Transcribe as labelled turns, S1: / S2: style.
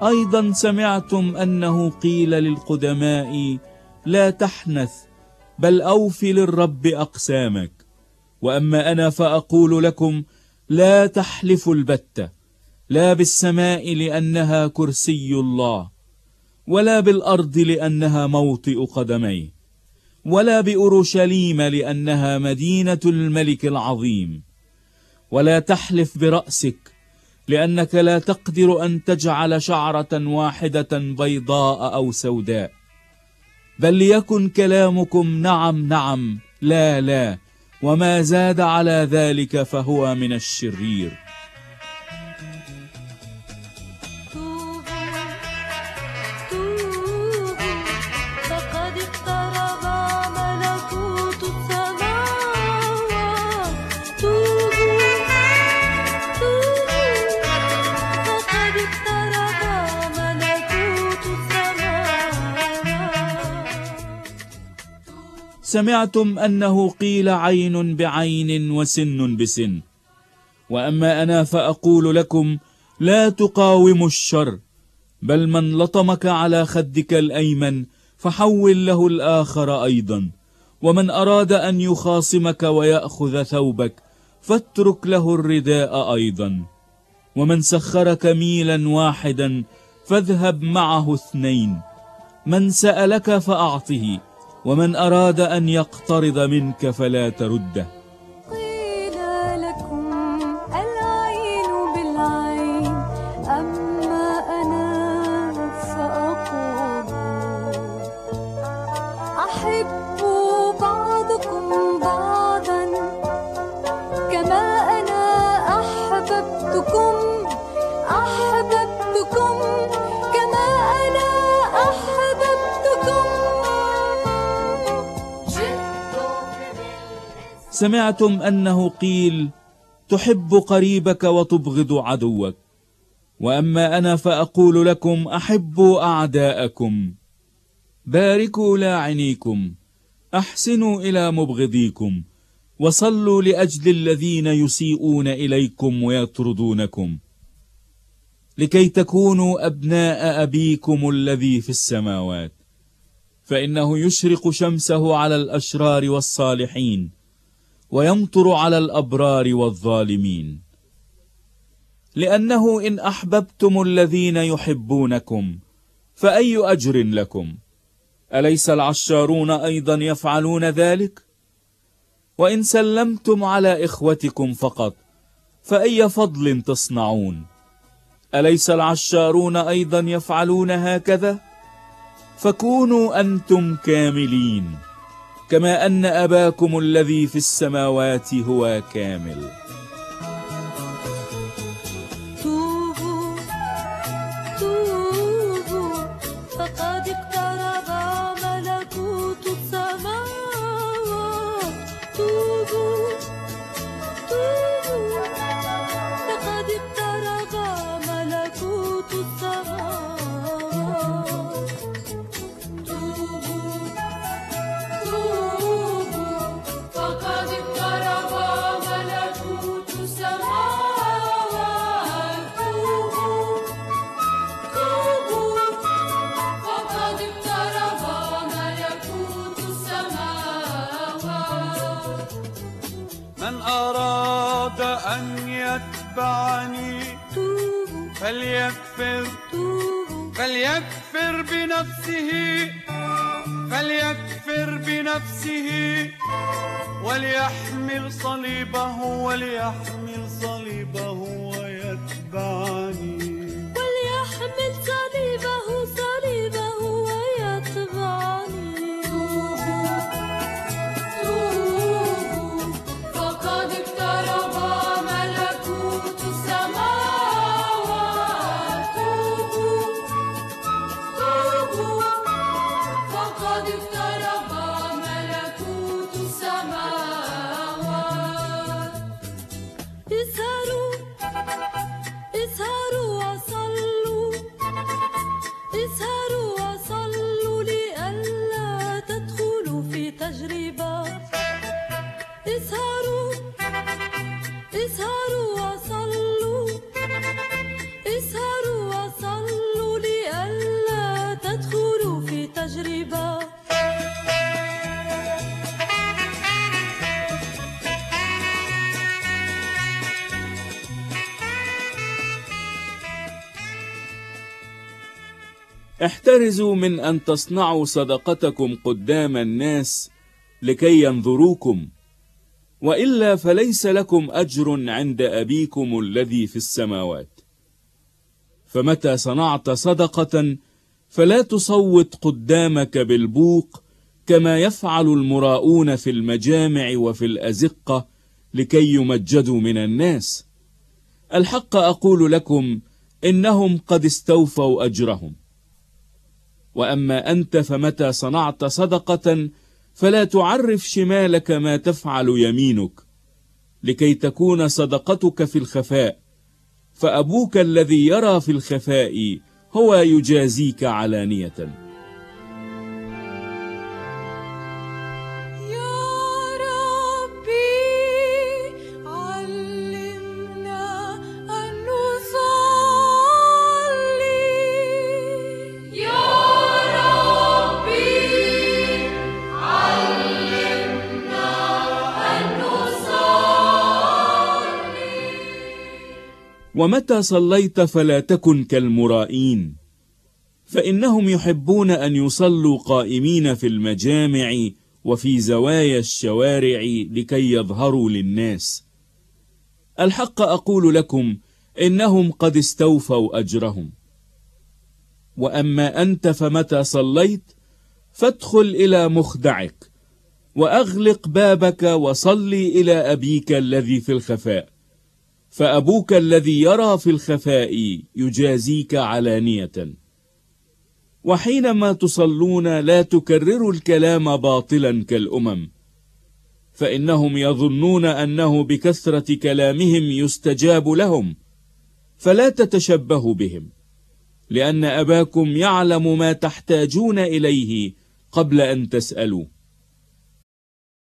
S1: أيضا سمعتم أنه قيل للقدماء: لا تحنث، بل أوف للرب أقسامك. وأما أنا فأقول لكم: لا تحلفوا البتة، لا بالسماء لأنها كرسي الله، ولا بالأرض لأنها موطئ قدميه، ولا بأورشليم لأنها مدينة الملك العظيم. ولا تحلف برأسك، لأنك لا تقدر أن تجعل شعرة واحدة بيضاء أو سوداء، بل ليكن كلامكم نعم نعم، لا لا، وما زاد على ذلك فهو من الشرير. سمعتم أنه قيل عين بعين وسن بسن، وأما أنا فأقول لكم: لا تقاوموا الشر، بل من لطمك على خدك الأيمن فحول له الآخر أيضا، ومن أراد أن يخاصمك ويأخذ ثوبك فاترك له الرداء أيضا، ومن سخرك ميلا واحدا فاذهب معه 2. من سألك فأعطه، ومن أراد أن يقترض منك فلا ترده.
S2: قيل لكم العين بالعين، أما أنا فأقول: أحبوا بعضكم بعضا كما أنا أحببتكم كما أنا أحببتكم.
S1: سمعتم أنه قيل: تحب قريبك وتبغض عدوك، وأما أنا فأقول لكم: أحبوا أعداءكم، باركوا لاعنيكم، أحسنوا إلى مبغضيكم، وصلوا لأجل الذين يسيئون إليكم ويطردونكم، لكي تكونوا أبناء أبيكم الذي في السماوات، فإنه يشرق شمسه على الأشرار والصالحين، ويمطر على الأبرار والظالمين. لأنه إن أحببتم الذين يحبونكم فأي أجر لكم؟ أليس العشارون أيضا يفعلون ذلك؟ وإن سلمتم على إخوتكم فقط فأي فضل تصنعون؟ أليس العشارون أيضا يفعلون هكذا؟ فكونوا أنتم كاملين كما أن أباكم الذي في السماوات هو كامل.
S2: توبوا توبوا فقد اقترب ملكوت السماوات. توبوا توبوا فقد اقترب ملكوت السماوات. توبوا توبوا فقد اقترب ملكوت السماوات. توبوا توبوا فقد اقترب ملكوت السماوات.
S3: من أراد أن يتبعني فليكفر بنفسه وليحمل صليبه ويتبعني.
S2: وليحمل صليبه ويتبعني. توبوا فقد اقترب ملكوت السماوات. توبوا فقد اقترب ملكوت السماوات. اسهروا وصلوا لئلا تدخلوا في تجربة. اسهروا وصلوا
S1: احترزوا من أن تصنعوا صدقتكم قدام الناس لكي ينظروكم، وإلا فليس لكم أجر عند أبيكم الذي في السماوات. فمتى صنعت صدقة فلا تصوت قدامك بالبوق كما يفعل المراؤون في المجامع وفي الأزقة لكي يمجدوا من الناس. الحق أقول لكم إنهم قد استوفوا أجرهم. وأما أنت فمتى صنعت صدقة فلا تعرف شمالك ما تفعل يمينك، لكي تكون صدقتك في الخفاء، فأبوك الذي يرى في الخفاء هو يجازيك علانية. ومتى صليت فلا تكن كالمرائين، فإنهم يحبون أن يصلوا قائمين في المجامع وفي زوايا الشوارع لكي يظهروا للناس. الحق أقول لكم إنهم قد استوفوا أجرهم. وأما أنت فمتى صليت فادخل إلى مخدعك وأغلق بابك وصلي إلى أبيك الذي في الخفاء، فأبوك الذي يرى في الخفاء يجازيك علانية. وحينما تصلون لا تكرروا الكلام باطلا كالأمم، فإنهم يظنون أنه بكثرة كلامهم يستجاب لهم، فلا تتشبهوا بهم، لأن أباكم يعلم ما تحتاجون إليه قبل أن تسألوا.